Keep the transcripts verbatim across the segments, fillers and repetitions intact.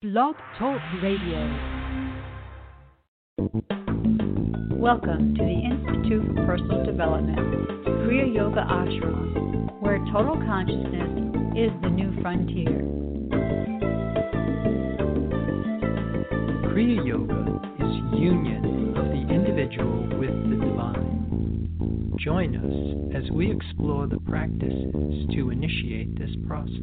Blog Talk Radio. Welcome to the Institute for Personal Development, Kriya Yoga Ashram, where total consciousness is the new frontier. Kriya Yoga is union of the individual with the divine. Join us as we explore the practices to initiate this process.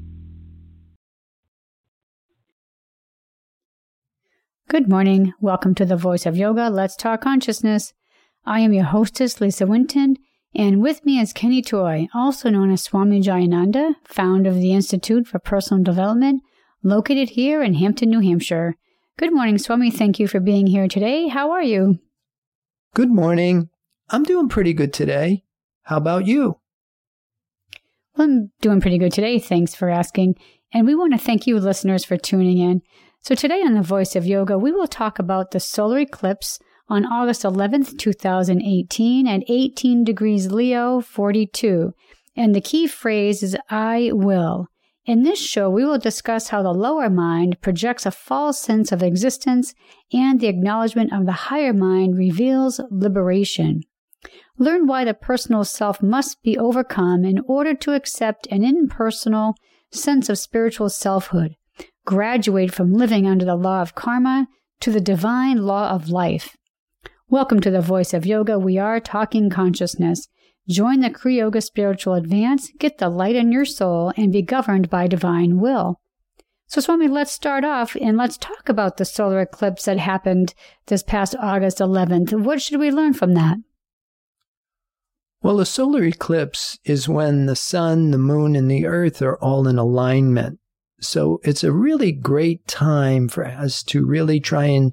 Good morning. Welcome to the Voice of Yoga. Let's Talk Consciousness. I am your hostess, Lisa Winton, and with me is Kenny Toy, also known as Swami Jayananda, founder of the Institute for Personal Development, located here in Hampton, New Hampshire. Good morning, Swami. Thank you for being here today. How are you? Good morning. I'm doing pretty good today. How about you? Well, I'm doing pretty good today. Thanks for asking. And we want to thank you, listeners, for tuning in. So today on The Voice of Yoga, we will talk about the solar eclipse on August eleventh, two thousand eighteen at eighteen degrees Leo, forty-two. And the key phrase is, I will. In this show, we will discuss how the lower mind projects a false sense of existence and the acknowledgement of the higher mind reveals liberation. Learn why the personal self must be overcome in order to accept an impersonal sense of spiritual selfhood. Graduate from living under the law of karma to the divine law of life. Welcome to the Voice of Yoga. We are talking consciousness. Join the Kriya Yoga spiritual advance, get the light in your soul, and be governed by divine will. So, Swami, let's start off and let's talk about the solar eclipse that happened this past August eleventh. What should we learn from that? Well, a solar eclipse is when the sun, the moon, and the earth are all in alignment. So it's a really great time for us to really try and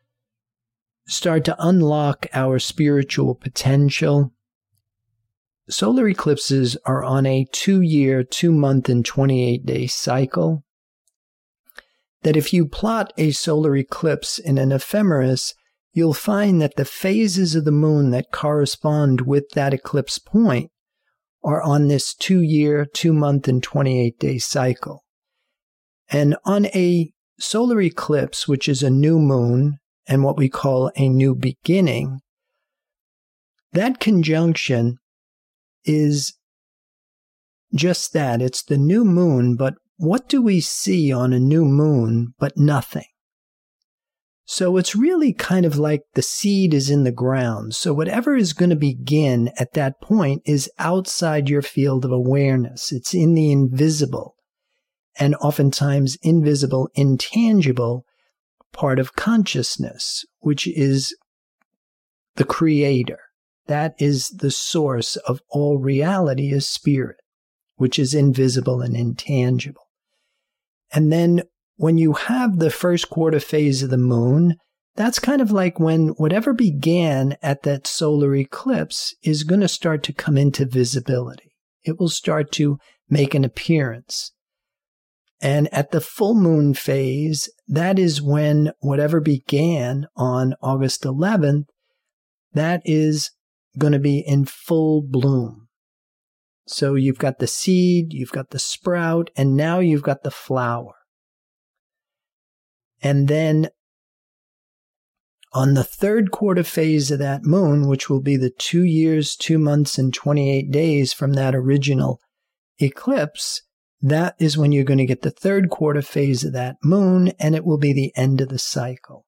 start to unlock our spiritual potential. Solar eclipses are on a two-year, two-month, and twenty-eight day cycle. That if you plot a solar eclipse in an ephemeris, you'll find that the phases of the moon that correspond with that eclipse point are on this two-year, two-month, and twenty-eight day cycle. And on a solar eclipse, which is a new moon and what we call a new beginning, that conjunction is just that. It's the new moon, but what do we see on a new moon but nothing? So it's really kind of like the seed is in the ground. So whatever is going to begin at that point is outside your field of awareness. It's in the invisible. And oftentimes invisible, intangible part of consciousness, which is the creator. That is the source of all reality, is spirit, which is invisible and intangible. And then when you have the first quarter phase of the moon, that's kind of like when whatever began at that solar eclipse is going to start to come into visibility. It will start to make an appearance. And at the full moon phase, that is when whatever began on August eleventh, that is going to be in full bloom. So you've got the seed, you've got the sprout, and now you've got the flower. And then on the third quarter phase of that moon, which will be the two years, two months, and twenty-eight days from that original eclipse, that is when you're going to get the third quarter phase of that moon, and it will be the end of the cycle.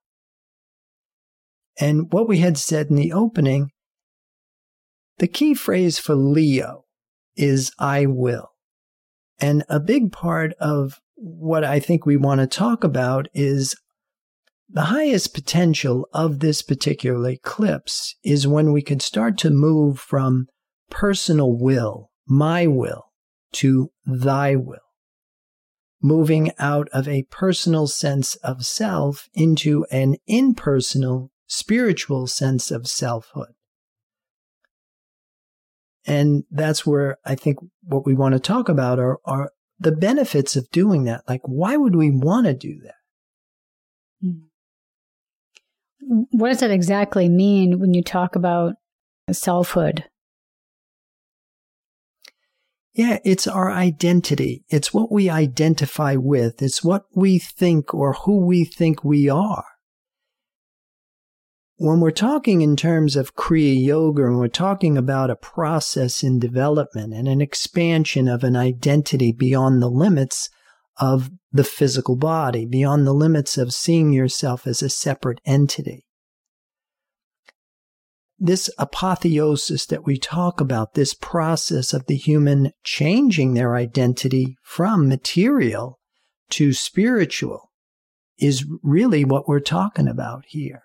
And what we had said in the opening, the key phrase for Leo is I will. And a big part of what I think we want to talk about is the highest potential of this particular eclipse is when we can start to move from personal will, my will, to thy will, moving out of a personal sense of self into an impersonal, spiritual sense of selfhood. And that's where I think what we want to talk about are, are the benefits of doing that. Like, why would we want to do that? What does that exactly mean when you talk about selfhood? Yeah, it's our identity. It's what we identify with. It's what we think or who we think we are. When we're talking in terms of Kriya Yoga, and we're talking about a process in development and an expansion of an identity beyond the limits of the physical body, beyond the limits of seeing yourself as a separate entity. This apotheosis that we talk about, this process of the human changing their identity from material to spiritual, is really what we're talking about here.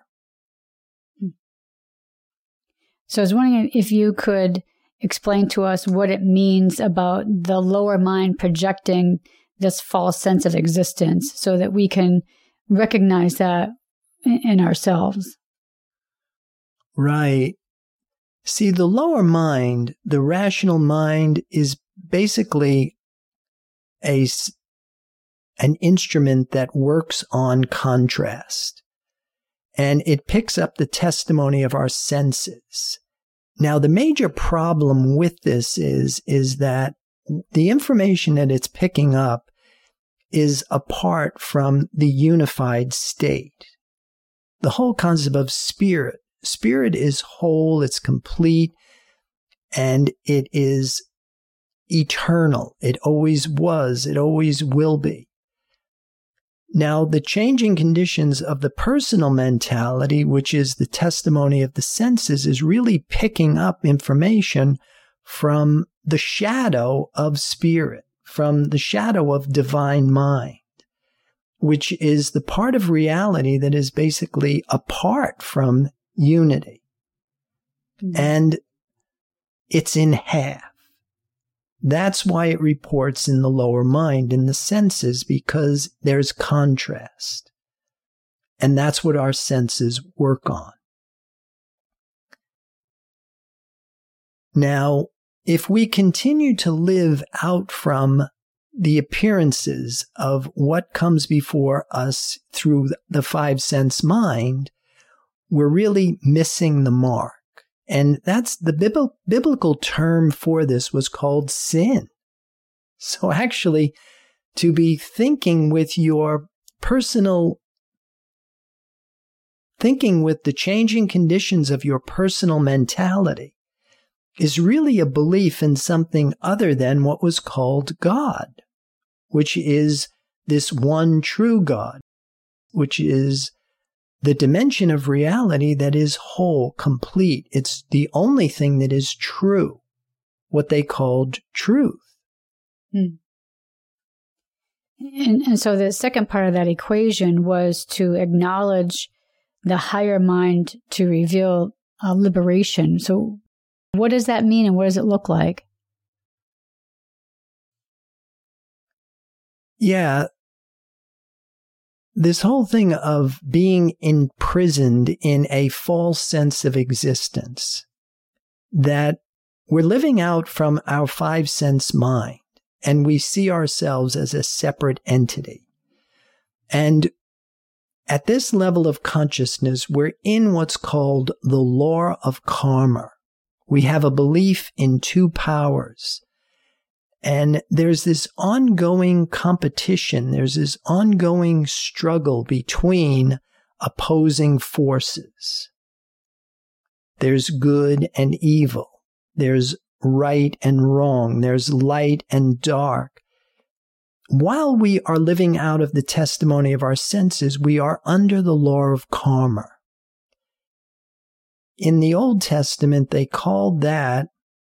So I was wondering if you could explain to us what it means about the lower mind projecting this false sense of existence so that we can recognize that in ourselves. Right. See, the lower mind, the rational mind, is basically a, an instrument that works on contrast. And it picks up the testimony of our senses. Now, the major problem with this is, is that the information that it's picking up is apart from the unified state. The whole concept of spirit. Spirit is whole, it's complete, and it is eternal. It always was, it always will be. Now, the changing conditions of the personal mentality, which is the testimony of the senses, is really picking up information from the shadow of spirit, from the shadow of divine mind, which is the part of reality that is basically apart from unity. Mm-hmm. And it's in half. That's why it reports in the lower mind, in the senses, because there's contrast. And that's what our senses work on. Now, if we continue to live out from the appearances of what comes before us through the five sense mind, we're really missing the mark. And that's the bibl- biblical term for this was called sin. So actually, to be thinking with your personal, thinking with the changing conditions of your personal mentality is really a belief in something other than what was called God, which is this one true God, which is the dimension of reality that is whole, complete. It's the only thing that is true, what they called truth. Hmm. And, and so the second part of that equation was to acknowledge the higher mind to reveal uh, liberation. So what does that mean and what does it look like? Yeah. This whole thing of being imprisoned in a false sense of existence, that we're living out from our five sense mind and we see ourselves as a separate entity. And at this level of consciousness, we're in what's called the law of karma. We have a belief in two powers. And there's this ongoing competition, there's this ongoing struggle between opposing forces. There's good and evil. There's right and wrong. There's light and dark. While we are living out of the testimony of our senses, we are under the law of karma. In the Old Testament, they called that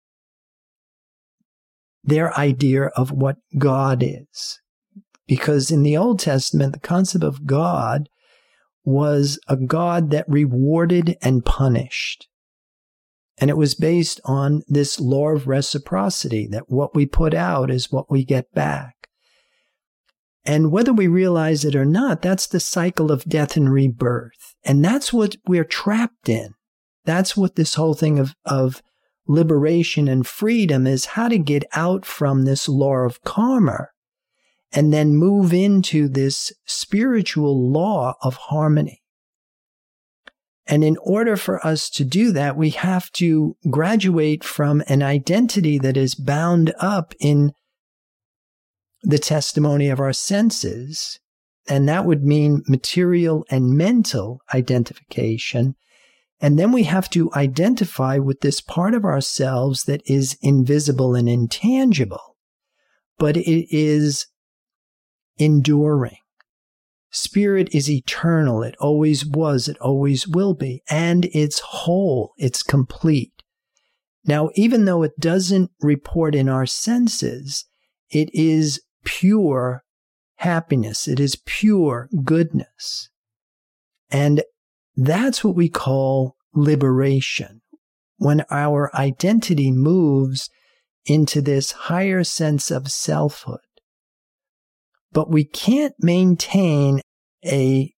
their idea of what God is. Because in the Old Testament, the concept of God was a God that rewarded and punished. And it was based on this law of reciprocity, that what we put out is what we get back. And whether we realize it or not, that's the cycle of death and rebirth. And that's what we're trapped in. That's what this whole thing of, of liberation and freedom is, how to get out from this law of karma and then move into this spiritual law of harmony. And in order for us to do that, we have to graduate from an identity that is bound up in the testimony of our senses. And that would mean material and mental identification. And then we have to identify with this part of ourselves that is invisible and intangible, but it is enduring. Spirit is eternal. It always was. It always will be. And it's whole. It's complete. Now, even though it doesn't report in our senses, it is pure happiness. It is pure goodness. And that's what we call liberation. When our identity moves into this higher sense of selfhood. But we can't maintain a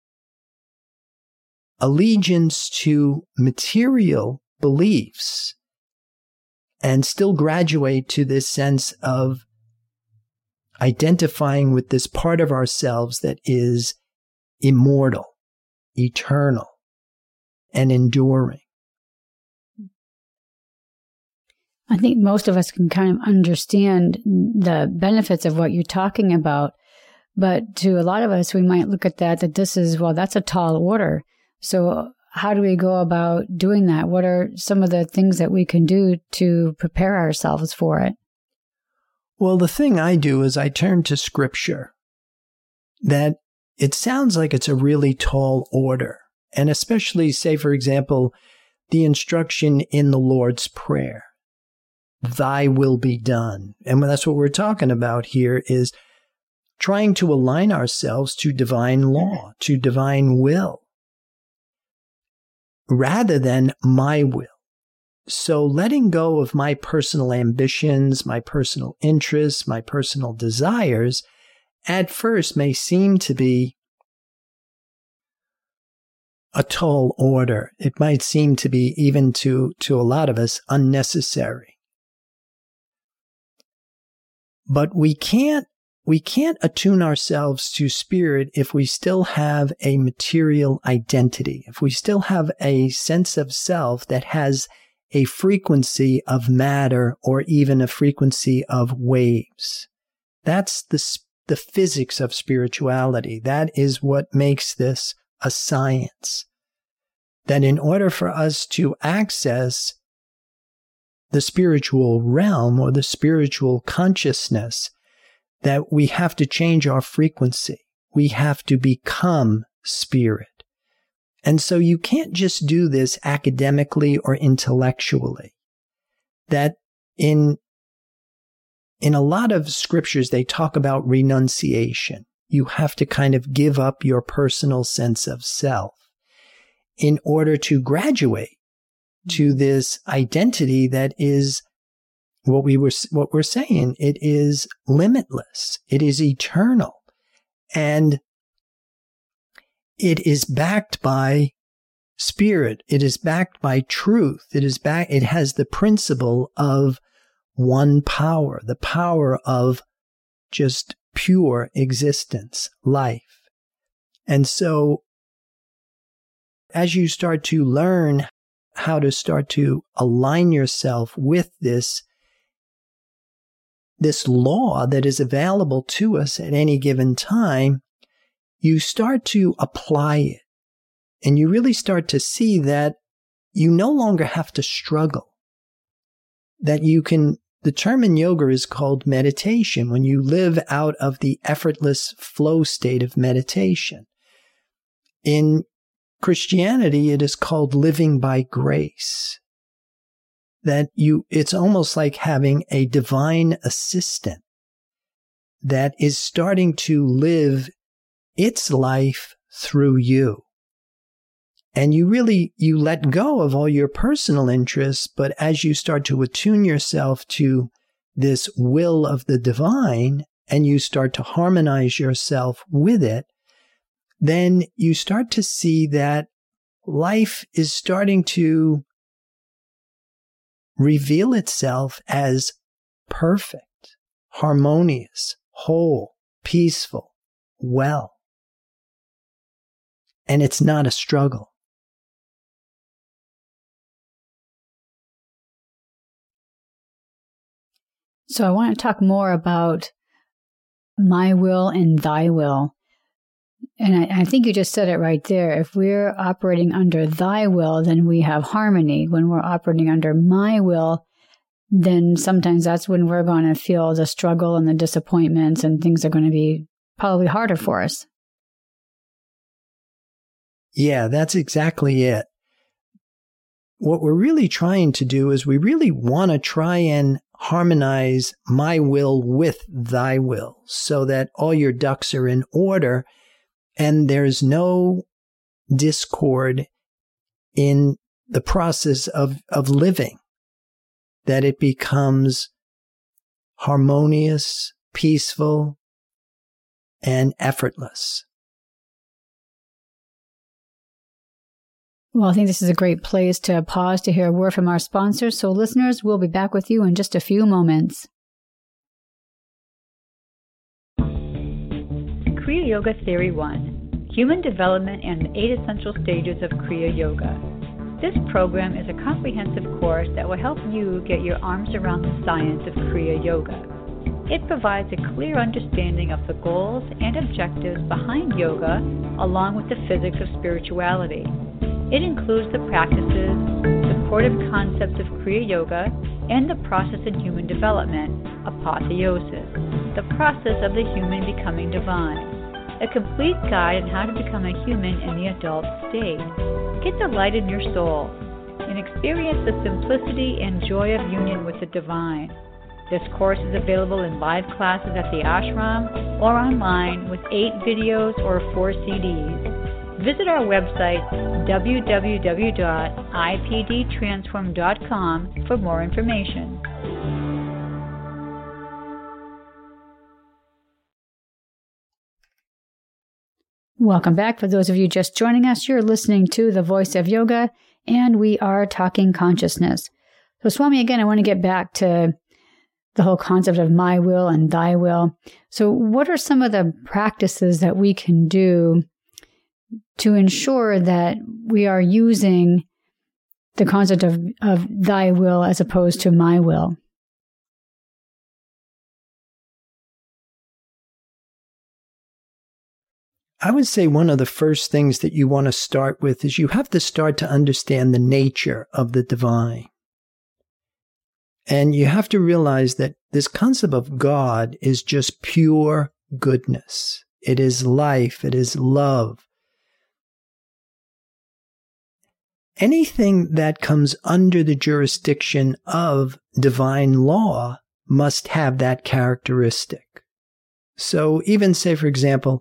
allegiance to material beliefs and still graduate to this sense of identifying with this part of ourselves that is immortal, eternal, and enduring. I think most of us can kind of understand the benefits of what you're talking about. But to a lot of us, we might look at that, that this is, well, that's a tall order. So how do we go about doing that? What are some of the things that we can do to prepare ourselves for it? Well, the thing I do is I turn to Scripture. That it sounds like it's a really tall order. And especially, say, for example, the instruction in the Lord's Prayer. Thy will be done. And that's what we're talking about here is trying to align ourselves to divine law, to divine will, rather than my will. So letting go of my personal ambitions, my personal interests, my personal desires, at first may seem to be a tall order. It might seem to be, even to, to a lot of us, unnecessary. But we can't, we can't attune ourselves to spirit if we still have a material identity, if we still have a sense of self that has a frequency of matter or even a frequency of waves. That's the, the physics of spirituality. That is what makes this a science. That in order for us to access the spiritual realm or the spiritual consciousness, that we have to change our frequency. We have to become spirit. And so you can't just do this academically or intellectually. That in, in a lot of scriptures, they talk about renunciation. You have to kind of give up your personal sense of self in order to graduate to this identity that is what we were, what we're saying. It is limitless. It is eternal. And it is backed by spirit. It is backed by truth. It is back, it has the principle of one power, the power of just pure existence, life. And so as you start to learn how to start to align yourself with this, this law that is available to us at any given time, you start to apply it. And you really start to see that you no longer have to struggle. That you can, the term in yoga is called meditation, when you live out of the effortless flow state of meditation. In Christianity, it is called living by grace. That you, it's almost like having a divine assistant that is starting to live its life through you. And you really, you let go of all your personal interests, but as you start to attune yourself to this will of the divine, and you start to harmonize yourself with it, then you start to see that life is starting to reveal itself as perfect, harmonious, whole, peaceful, well. And it's not a struggle. So I want to talk more about my will and thy will. And I, I think you just said it right there. If we're operating under thy will, then we have harmony. When we're operating under my will, then sometimes that's when we're going to feel the struggle and the disappointments, and things are going to be probably harder for us. Yeah, that's exactly it. What we're really trying to do is we really want to try and harmonize my will with thy will so that all your ducks are in order and there's no discord in the process of, of living, that it becomes harmonious, peaceful, and effortless. Well, I think this is a great place to pause to hear a word from our sponsors. So listeners, we'll be back with you in just a few moments. Kriya Yoga Theory one, Human Development and the Eight Essential Stages of Kriya Yoga. This program is a comprehensive course that will help you get your arms around the science of Kriya Yoga. It provides a clear understanding of the goals and objectives behind yoga, along with the physics of spirituality. It includes the practices, supportive concepts of Kriya Yoga, and the process in human development, apotheosis, the process of the human becoming divine. A complete guide on how to become a human in the adult state. Get the light in your soul and experience the simplicity and joy of union with the divine. This course is available in live classes at the ashram or online with eight videos or four C Ds. Visit our website, w w w dot i p d transform dot com, for more information. Welcome back. For those of you just joining us, you're listening to The Voice of Yoga, and we are talking consciousness. So, Swami, again, I want to get back to the whole concept of my will and thy will. So what are some of the practices that we can do to ensure that we are using the concept of, of thy will as opposed to my will? I would say one of the first things that you want to start with is you have to start to understand the nature of the divine. And you have to realize that this concept of God is just pure goodness. It is life. It is love. Anything that comes under the jurisdiction of divine law must have that characteristic. So even say, for example,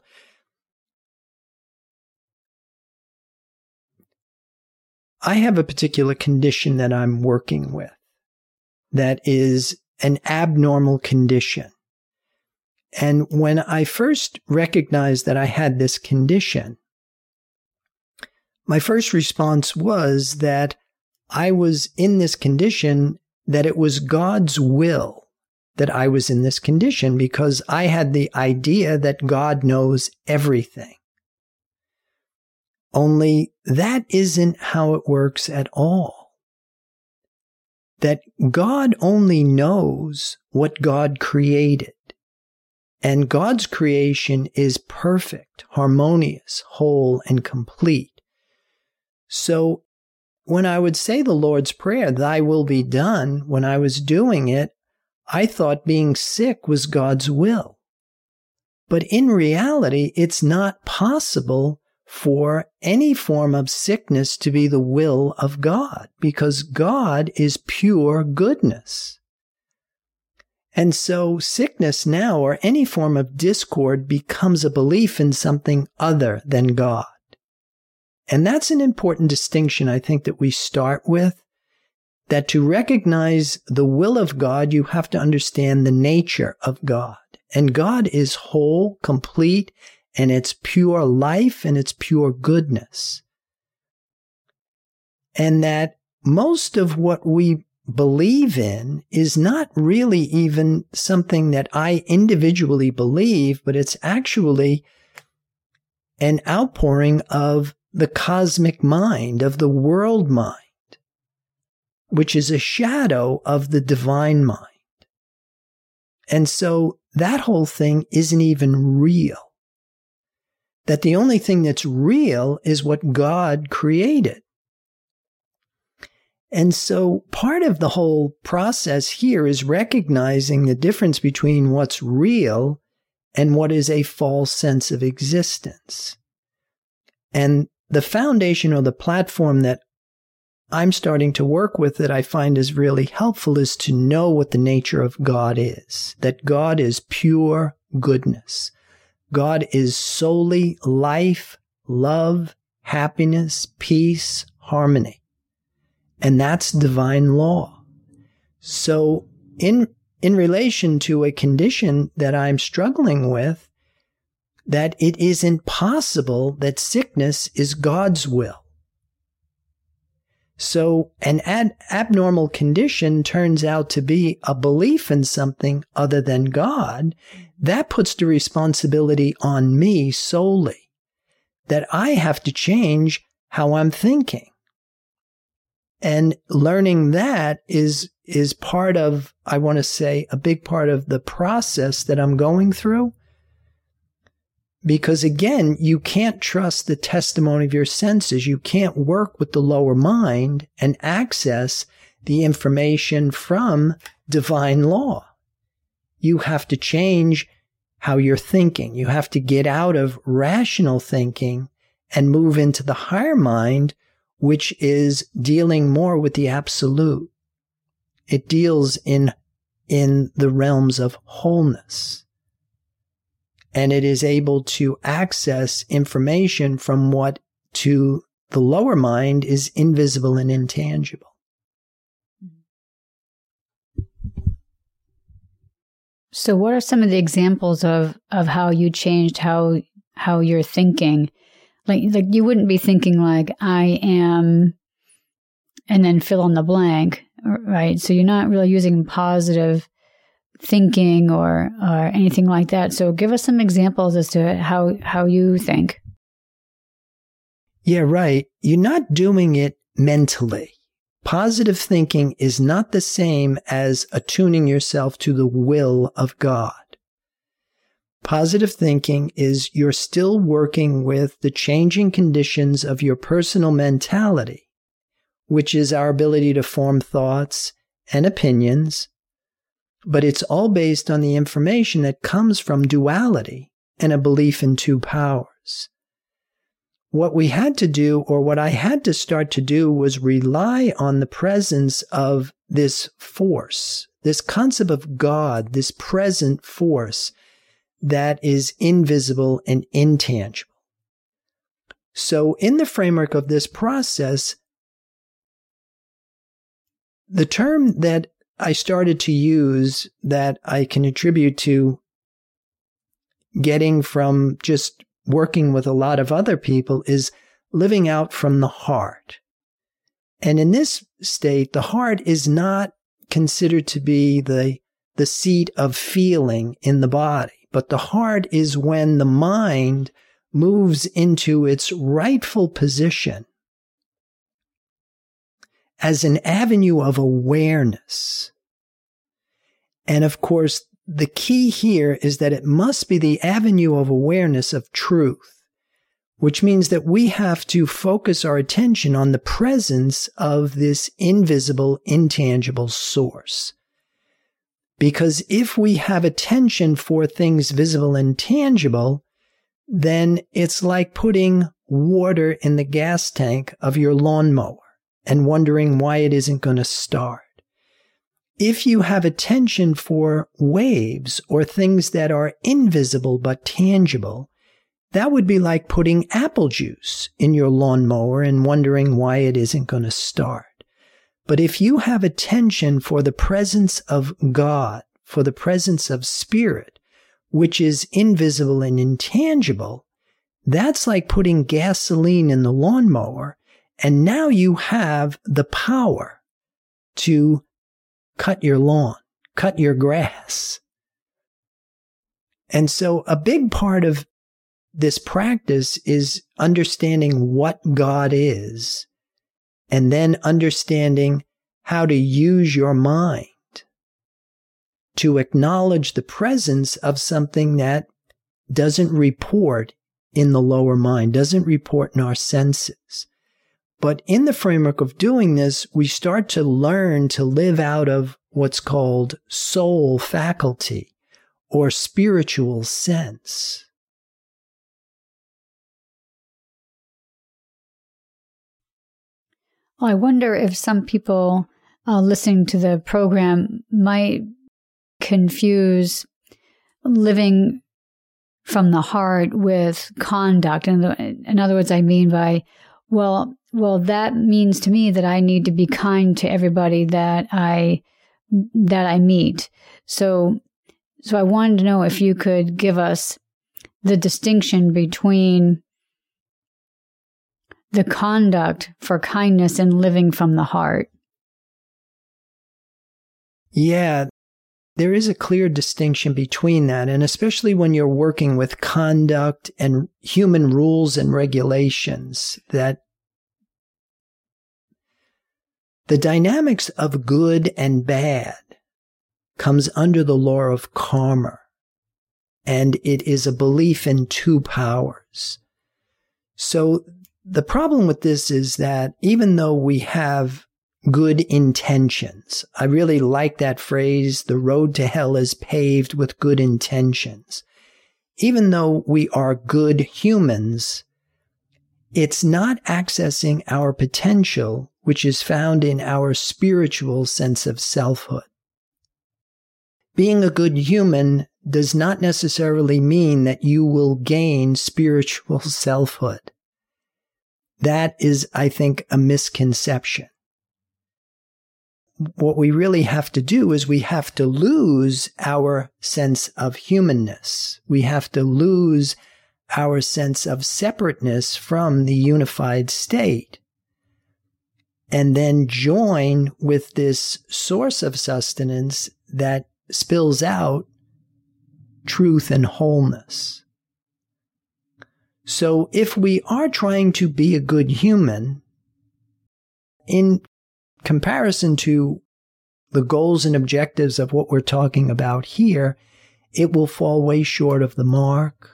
I have a particular condition that I'm working with that is an abnormal condition. And when I first recognized that I had this condition, my first response was that I was in this condition, that it was God's will that I was in this condition, because I had the idea that God knows everything. Only that isn't how it works at all. That God only knows what God created. And God's creation is perfect, harmonious, whole, and complete. So when I would say the Lord's Prayer, thy will be done, when I was doing it, I thought being sick was God's will. But in reality, it's not possible for any form of sickness to be the will of God, because God is pure goodness. And so sickness now, or any form of discord, becomes a belief in something other than God. And that's an important distinction, I think, that we start with, that to recognize the will of God, you have to understand the nature of God. And God is whole, complete, and it's pure life and it's pure goodness. And that most of what we believe in is not really even something that I individually believe, but it's actually an outpouring of the cosmic mind, of the world mind, which is a shadow of the divine mind. And so that whole thing isn't even real. That the only thing that's real is what God created. And so part of the whole process here is recognizing the difference between what's real and what is a false sense of existence. And the foundation or the platform that I'm starting to work with that I find is really helpful is to know what the nature of God is. That God is pure goodness. God is solely life, love, happiness, peace, harmony. And that's divine law. So in, in relation to a condition that I'm struggling with, that it isn't possible that sickness is God's will. So an ad- abnormal condition turns out to be a belief in something other than God. That puts the responsibility on me solely, that I have to change how I'm thinking. And learning that is, is part of, I want to say, a big part of the process that I'm going through. Because again, you can't trust the testimony of your senses. You can't work with the lower mind and access the information from divine law. You have to change how you're thinking. You have to get out of rational thinking and move into the higher mind, which is dealing more with the absolute. It deals in, in the realms of wholeness. And it is able to access information from what to the lower mind is invisible and intangible. So what are some of the examples of, of how you changed how how you're thinking? Like like you wouldn't be thinking like, I am, and then fill in the blank, right? So you're not really using positive thinking or or anything like that. So give us some examples as to how how you think. Yeah, right. You're not doing it mentally. Positive thinking is not the same as attuning yourself to the will of God. Positive thinking is you're still working with the changing conditions of your personal mentality, which is our ability to form thoughts and opinions, but it's all based on the information that comes from duality and a belief in two powers. What we had to do, or what I had to start to do, was rely on the presence of this force, this concept of God, this present force that is invisible and intangible. So in the framework of this process, the term that I started to use that I can attribute to getting from just working with a lot of other people is living out from the heart. And in this state, the heart is not considered to be the, the seat of feeling in the body, but the heart is when the mind moves into its rightful position as an avenue of awareness. And of course, the key here is that it must be the avenue of awareness of truth, which means that we have to focus our attention on the presence of this invisible, intangible source. Because if we have attention for things visible and tangible, then it's like putting water in the gas tank of your lawnmower and wondering why it isn't going to start. If you have attention for waves or things that are invisible but tangible, that would be like putting apple juice in your lawnmower and wondering why it isn't going to start. But if you have attention for the presence of God, for the presence of spirit, which is invisible and intangible, that's like putting gasoline in the lawnmower, and now you have the power to cut your lawn, cut your grass. And so a big part of this practice is understanding what God is, and then understanding how to use your mind to acknowledge the presence of something that doesn't report in the lower mind, doesn't report in our senses. But in the framework of doing this, we start to learn to live out of what's called soul faculty or spiritual sense. Well, I wonder if some people uh, listening to the program might confuse living from the heart with conduct. And in other words, I mean by, well, well, that means to me that I need to be kind to everybody that I that I meet. So, so I wanted to know if you could give us the distinction between the conduct for kindness and living from the heart. Yeah, there is a clear distinction between that, and especially when you're working with conduct and human rules and regulations, that the dynamics of good and bad comes under the law of karma, and it is a belief in two powers. So the problem with this is that even though we have good intentions, I really like that phrase, the road to hell is paved with good intentions. Even though we are good humans, it's not accessing our potential, which is found in our spiritual sense of selfhood. Being a good human does not necessarily mean that you will gain spiritual selfhood. That is, I think, a misconception. What we really have to do is we have to lose our sense of humanness. We have to lose our sense of separateness from the unified state, and then join with this source of sustenance that spills out truth and wholeness. So if we are trying to be a good human, in comparison to the goals and objectives of what we're talking about here, it will fall way short of the mark.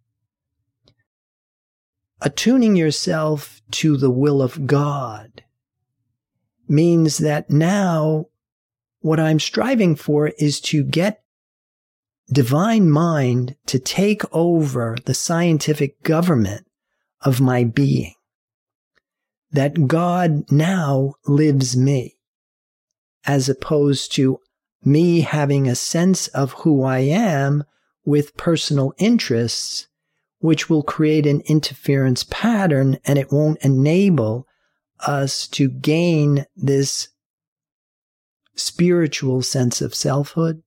Attuning yourself to the will of God means that now what I'm striving for is to get divine mind to take over the scientific government of my being. That God now lives me, as opposed to me having a sense of who I am with personal interests, which will create an interference pattern, and it won't enable us to gain this spiritual sense of selfhood.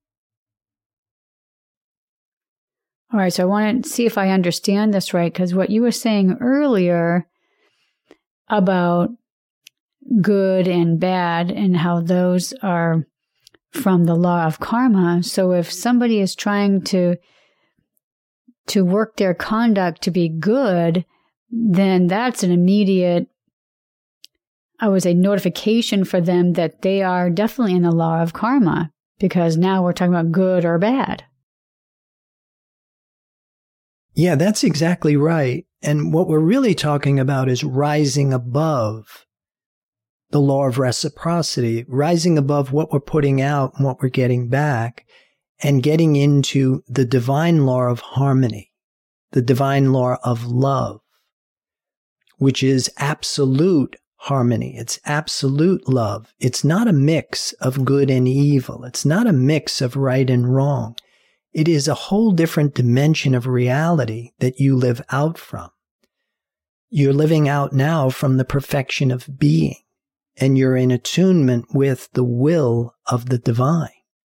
All right, so I want to see if I understand this right, because what you were saying earlier about good and bad and how those are from the law of karma. So if somebody is trying to to work their conduct to be good, then that's an immediate, I would say, notification for them that they are definitely in the law of karma, because now we're talking about good or bad. Yeah, that's exactly right. And what we're really talking about is rising above the law of reciprocity, rising above what we're putting out and what we're getting back, and getting into the divine law of harmony, the divine law of love, which is absolute harmony. It's absolute love. It's not a mix of good and evil. It's not a mix of right and wrong. It is a whole different dimension of reality that you live out from. You're living out now from the perfection of being, and you're in attunement with the will of the divine.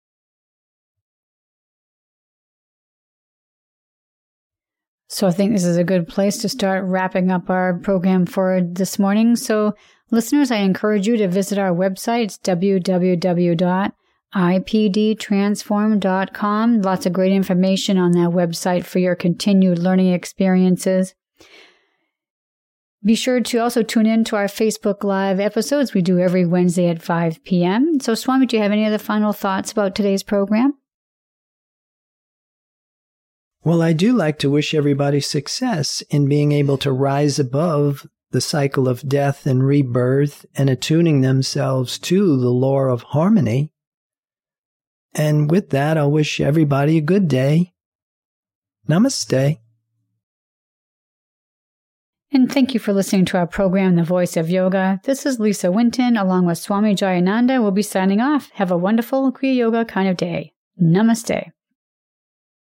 So I think this is a good place to start wrapping up our program for this morning. So listeners, I encourage you to visit our website. It's w w w dot i p d transform dot com. Lots of great information on that website for your continued learning experiences. Be sure to also tune in to our Facebook Live episodes we do every Wednesday at five p.m. So Swami, do you have any other final thoughts about today's program? Well, I do like to wish everybody success in being able to rise above the cycle of death and rebirth and attuning themselves to the law of harmony. And with that, I'll wish everybody a good day. Namaste. And thank you for listening to our program, The Voice of Yoga. This is Lisa Winton, along with Swami Jayananda. We'll be signing off. Have a wonderful Kriya Yoga kind of day. Namaste.